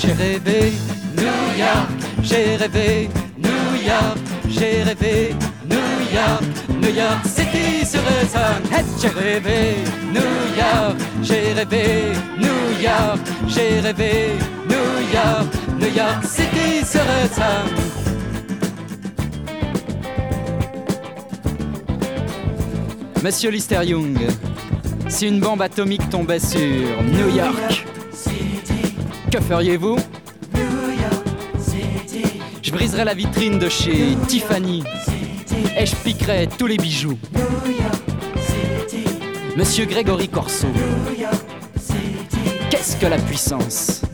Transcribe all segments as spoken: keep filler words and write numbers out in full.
J'ai rêvé New York, j'ai rêvé New York, j'ai rêvé New York, New York City sur le sun. Hey, j'ai rêvé New York, j'ai rêvé New York, j'ai rêvé New York, New York City sur le sun. Monsieur Lister Young, si une bombe atomique tombait sur New York, que feriez-vous? Je briserais la vitrine de chez Tiffany et je piquerais tous les bijoux. Monsieur Grégory Corso, qu'est-ce que la puissance?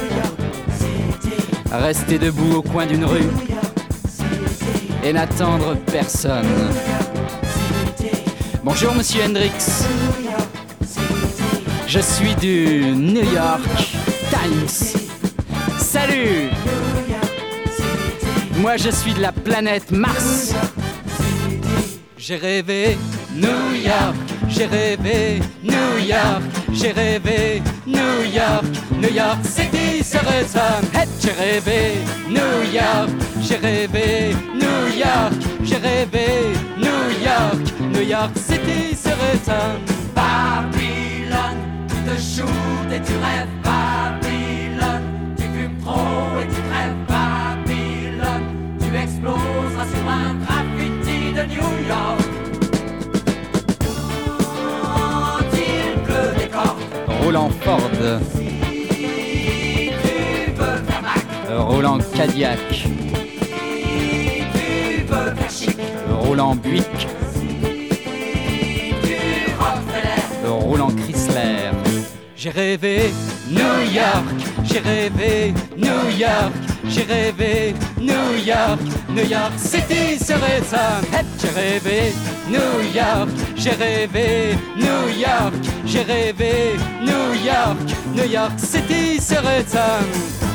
Rester debout au coin d'une rue et n'attendre personne. Bonjour Monsieur Hendrix, je suis du New York Times. Salut! Moi je suis de la planète Mars. J'ai rêvé New York, j'ai rêvé New York, j'ai rêvé New York, New York City sur le sun. Hey, j'ai rêvé New York, j'ai rêvé New York, j'ai rêvé New York, New York City sur le sun. Babylone, tu te shootes et tu rêves. Babylone, tu fumes trop et tu crèves. Babylone, tu exploseras sur un graffiti de New York. Roulant Ford, Si tu veux faire Mac, roulant Cadillac, si tu veux faire chic, roulant Buick, tu Rockefeller, roulant Chrysler. J'ai rêvé New York, j'ai rêvé New York, j'ai rêvé New York, New York City sur le sun. Hey, j'ai rêvé New York, j'ai rêvé New York, j'ai rêvé New York, New York City sur le sun.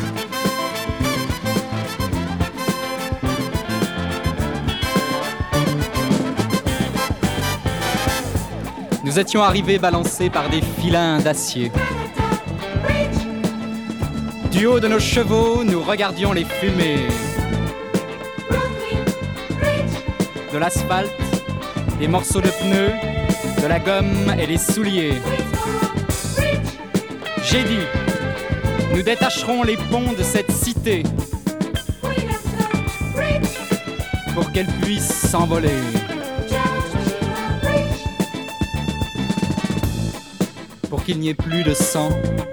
Nous étions arrivés balancés par des filins d'acier. Du haut de nos chevaux, nous regardions les fumées de l'asphalte, des morceaux de pneus, de la gomme et les souliers. J'ai dit, nous détacherons les ponts de cette cité pour qu'elle puisse s'envoler. Pour qu'il n'y ait plus de sang,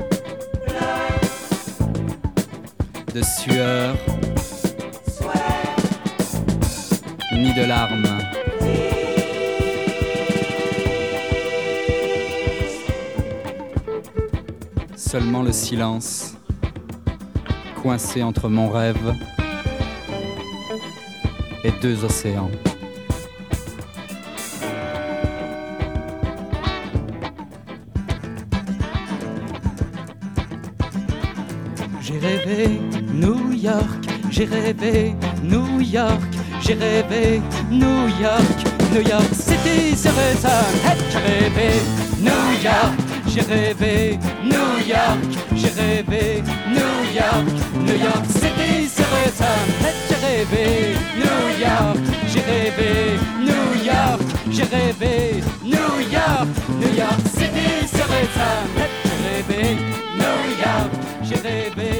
de sueur, ni de larmes. Seulement le silence, coincé entre mon rêve et deux océans. J'ai rêvé New York, j'ai rêvé New York, j'ai rêvé New York, New York City sur le sun. Hey, j'ai rêvé New York, j'ai rêvé New York, j'ai rêvé New York, New York City sur le sun. Hey, j'ai rêvé New York, j'ai rêvé New York, j'ai rêvé New York, New York City sur le sun. Hey, j'ai rêvé New York, j'ai rêvé